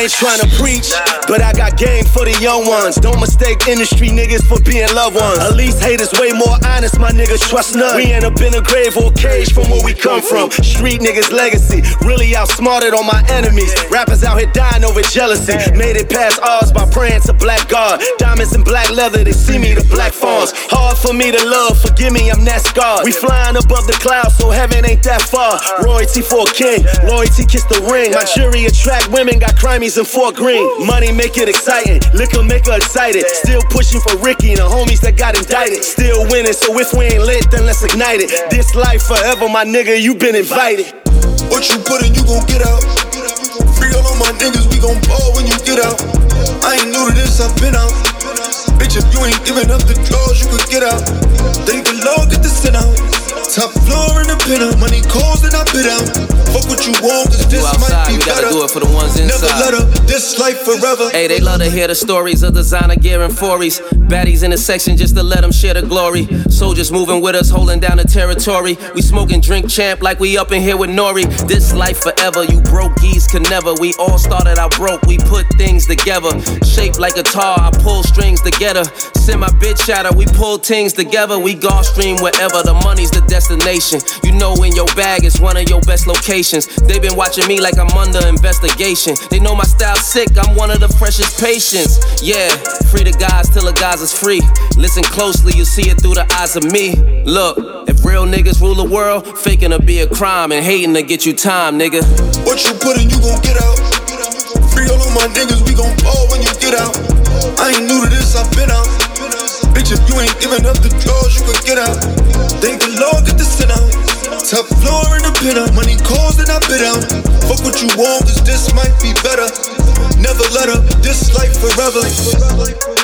ain't tryna preach, but I got game for the young ones. Don't mistake industry niggas for being loved ones. At least haters way more honest, my niggas trust none. We end up in a grave or cage from where we come from. Street niggas legacy, really outsmarted on my enemies. Rappers out here dying over jealousy. Made it past odds by praying to black God. Diamonds and black leather, they see me the black fawns. Hard for me to love, forgive me, I'm that scarred. We flying above the clouds, so heaven ain't that far. Royalty for a king, loyalty kiss the ring. My jury attract women, got crimies in Fort Greene. Money make it exciting, liquor make her excited. Still pushing for Ricky and the homies that got indicted. Still winning, so if we ain't lit, then let's ignite it. This life forever, my nigga, you been invited. What you put in, you gon' get out. Free all of my niggas, we gon' ball when you get out. I ain't new to this, I've been out. Bitch, if you ain't giving up the draws, you could get out. Thank the Lord, get the sin out. Top floor in the penthouse, money calls that I bid out. Fuck what you want, cause this might be better. You gotta do it for the ones inside. Never let up, this life forever. Hey, they love to hear the stories of designer gear and 40s. Baddies in the section just to let them share the glory. Soldiers moving with us, holding down the territory. We smoking drink champ like we up in here with Nori. This life forever, you broke geese can never. We all started out broke, we put things together. Shaped like a guitar, I pull strings together. Send my bitch at her, we pull things together. We Gulfstream wherever, the money's the destination. You know in your bag is one of your best locations. They been watching me like I'm under investigation. They know my style sick, I'm one of the freshest patients. Yeah, free the guys till the guys is free. Listen closely, you'll see it through the eyes of me. Look, if real niggas rule the world, faking to be a crime and hating to get you time, nigga. What you put in, you gon' get out. Free all of my niggas, we gon' ball when you get out. I ain't new to this, I've been out. Bitch, if you ain't giving up the draws, you could get out. Thank the Lord, get the sin out. Top floor in the penthouse, money calls that I bid out. Fuck what you want, cause this might be better. Never let up, this life forever.